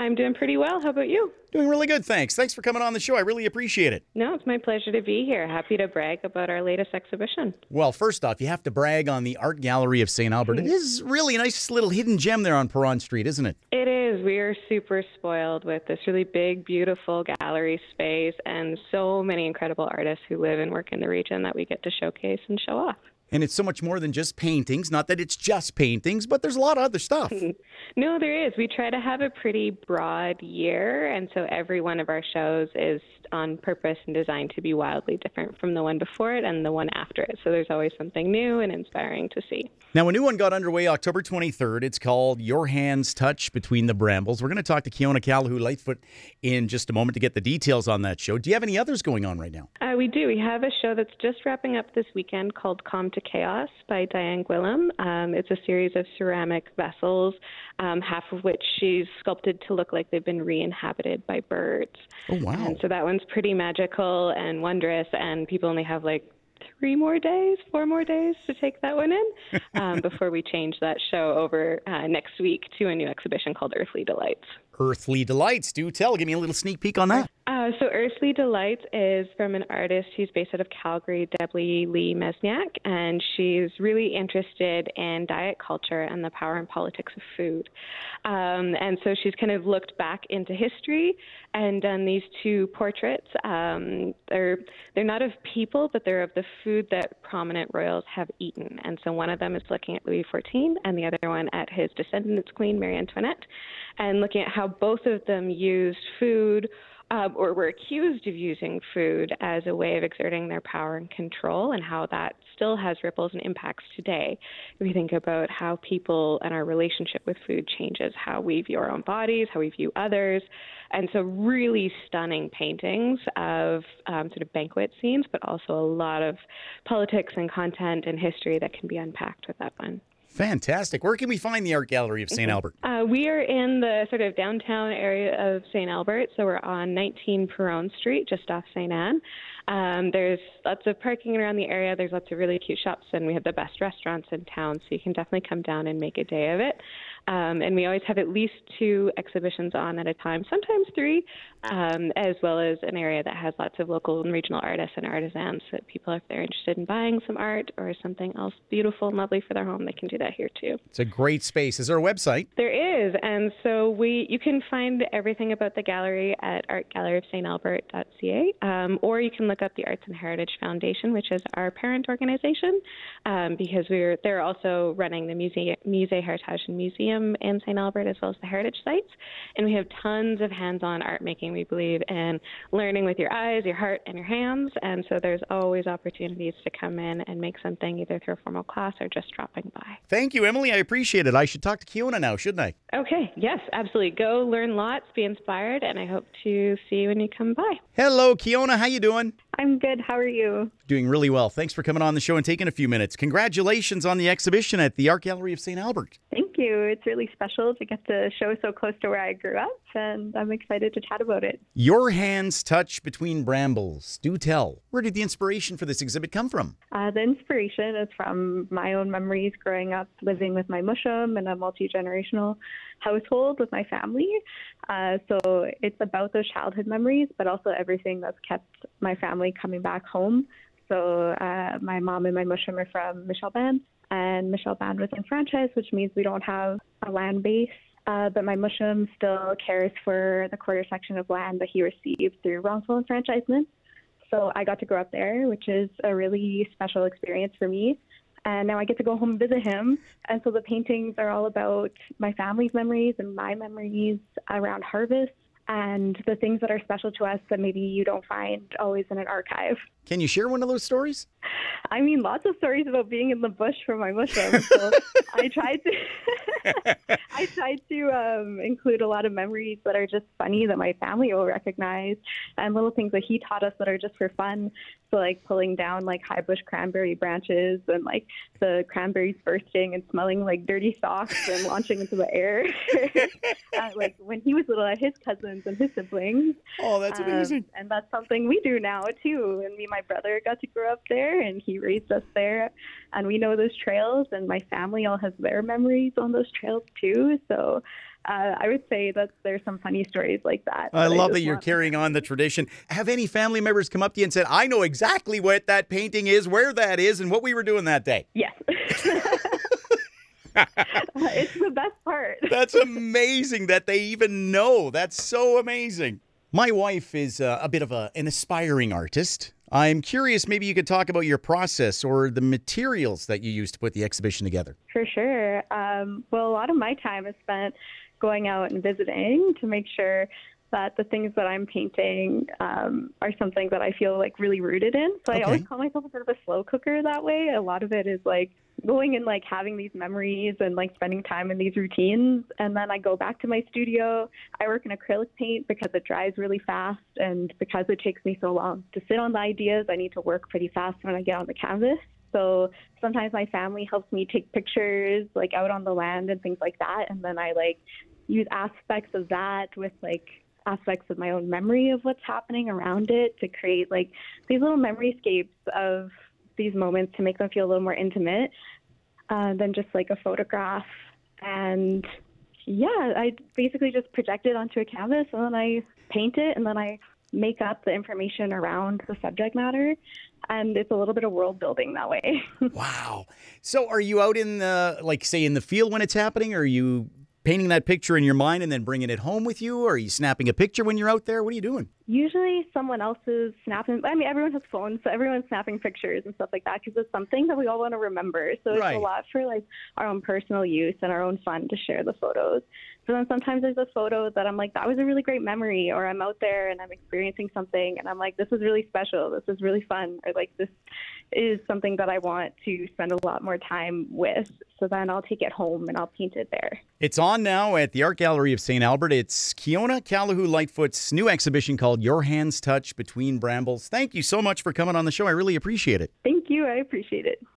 I'm doing pretty well. How about you? Doing really good, thanks. Thanks for coming on the show. I really appreciate it. No, it's my pleasure to be here. Happy to brag about our latest exhibition. Well, first off, you have to brag on the Art Gallery of St. Albert. It is really a nice little hidden gem there on Perron Street, isn't it? It is. We are super spoiled with this really big, beautiful gallery space and so many incredible artists who live and work in the region that we get to showcase and show off. And it's so much more than just paintings. Not that it's just paintings, but there's a lot of other stuff. No, there is. We try to have a pretty broad year, and so every one of our shows is on purpose and designed to be wildly different from the one before it and the one after it. So there's always something new and inspiring to see. Now, a new one got underway October 23rd. It's called Your Hands Touch Between the Brambles. We're going to talk to Keona Callahoo-Lightfoot in just a moment to get the details on that show. Do you have any others going on right now? We do. We have a show that's just wrapping up this weekend called Calm to Chaos by Diane Gwilym. It's a series of ceramic vessels, half of which she's sculpted to look like they've been re-inhabited by birds. Oh, wow. And so that one's pretty magical and wondrous, and people only have like 4 more days to take that one in before we change that show over next week to a new exhibition called Earthly Delights. Earthly Delights. Do tell. Give me a little sneak peek on that. So Earthly Delights is from an artist who's based out of Calgary, Debbie Lee Mesniak, and she's really interested in diet culture and the power and politics of food. And so she's kind of looked back into history and done these two portraits. They're not of people, but they're of the food that prominent royals have eaten. And so one of them is looking at Louis XIV and the other one at his descendant's queen, Marie Antoinette, and looking at how both of them used food or were accused of using food as a way of exerting their power and control, and how that still has ripples and impacts today. If we think about how people and our relationship with food changes, how we view our own bodies, how we view others. And so really stunning paintings of sort of banquet scenes, but also a lot of politics and content and history that can be unpacked with that one. Fantastic. Where can we find the Art Gallery of St. Albert? We are in the sort of downtown area of St. Albert, so we're on 19 Perron Street, just off St. Anne. There's lots of parking around the area. There's lots of really cute shops, and we have the best restaurants in town, so you can definitely come down and make a day of it. And we always have at least 2 exhibitions on at a time, sometimes 3, as well as an area that has lots of local and regional artists and artisans that people, if they're interested in buying some art or something else beautiful and lovely for their home, they can do that here too. It's a great space. Is there a website? There is, and so you can find everything about the gallery at artgalleryofstalbert.ca, or you can look up the Arts and Heritage Foundation, which is our parent organization, because they're also running the Musée Heritage and Museum in St. Albert, as well as the heritage sites. And we have tons of hands-on art making. We believe in learning with your eyes, your heart, and your hands. And so there's always opportunities to come in and make something either through a formal class or just dropping by. Thank you, Emily. I appreciate it. I should talk to Keona now, shouldn't I? Okay. Yes, absolutely. Go learn lots, be inspired, and I hope to see you when you come by. Hello, Keona. How you doing? I'm good. How are you? Doing really well. Thanks for coming on the show and taking a few minutes. Congratulations on the exhibition at the Art Gallery of St. Albert. Thank you. It's really special to get to show so close to where I grew up, and I'm excited to chat about it. Your Hands Touch Between Brambles. Do tell. Where did the inspiration for this exhibit come from? The inspiration is from my own memories growing up living with my mushum in a multi-generational household with my family. So it's about those childhood memories, but also everything that's kept my family coming back home. So my mom and my mushum are from Michelle Band, and Michelle Band was in franchise, which means we don't have a land base. But my mushum still cares for the quarter section of land that he received through wrongful enfranchisement. So I got to grow up there, which is a really special experience for me. And now I get to go home and visit him. And so the paintings are all about my family's memories and my memories around harvest and the things that are special to us that maybe you don't find always in an archive. Can you share one of those stories? I mean, lots of stories about being in the bush for my mushroom. So I tried to include a lot of memories that are just funny that my family will recognize, and little things that he taught us that are just for fun. So like pulling down like high bush cranberry branches and like the cranberries bursting and smelling like dirty socks and launching into the air. Like when he was little at his cousins and his siblings. Oh, that's amazing. And that's something we do now too. And me and my brother got to grow up there, and he raised us there. And we know those trails, and my family all has their memories on those trails too. So I would say that there's some funny stories like that. I love that just you're want- carrying on the tradition. Have any family members come up to you and said, I know exactly what that painting is, where that is, and what we were doing that day? Yes. It's the best part. That's amazing that they even know. That's so amazing. My wife is a bit of an aspiring artist. I'm curious, maybe you could talk about your process or the materials that you used to put the exhibition together. For sure. Well, a lot of my time is spent going out and visiting to make sure that the things that I'm painting are something that I feel like really rooted in. So Okay. I always call myself a sort of a slow cooker that way. A lot of it is like going and like having these memories and like spending time in these routines. And then I go back to my studio. I work in acrylic paint because it dries really fast. And because it takes me so long to sit on the ideas, I need to work pretty fast when I get on the canvas. So sometimes my family helps me take pictures like out on the land and things like that. And then I like use aspects of that with like aspects of my own memory of what's happening around it to create like these little memoryscapes of these moments to make them feel a little more intimate than just like a photograph. And yeah, I basically just project it onto a canvas and then I paint it and then I make up the information around the subject matter. And it's a little bit of world building that way. Wow. So are you out in the, like, say, in the field when it's happening? Or are you painting that picture in your mind and then bringing it home with you? Or are you snapping a picture when you're out there? What are you doing? Usually someone else is snapping. I mean, everyone has phones, so everyone's snapping pictures and stuff like that because it's something that we all want to remember. So it's Right. a lot for like our own personal use and our own fun to share the photos. So then sometimes there's a photo that I'm like, that was a really great memory, or I'm out there and I'm experiencing something and I'm like, this is really special. This is really fun. Or like, this is something that I want to spend a lot more time with. So then I'll take it home and I'll paint it there. It's on now at the Art Gallery of St. Albert. It's Keona Callahoo Lightfoot's new exhibition called Your Hands Touch Between Brambles. Thank you so much for coming on the show. I really appreciate it. Thank you. I appreciate it.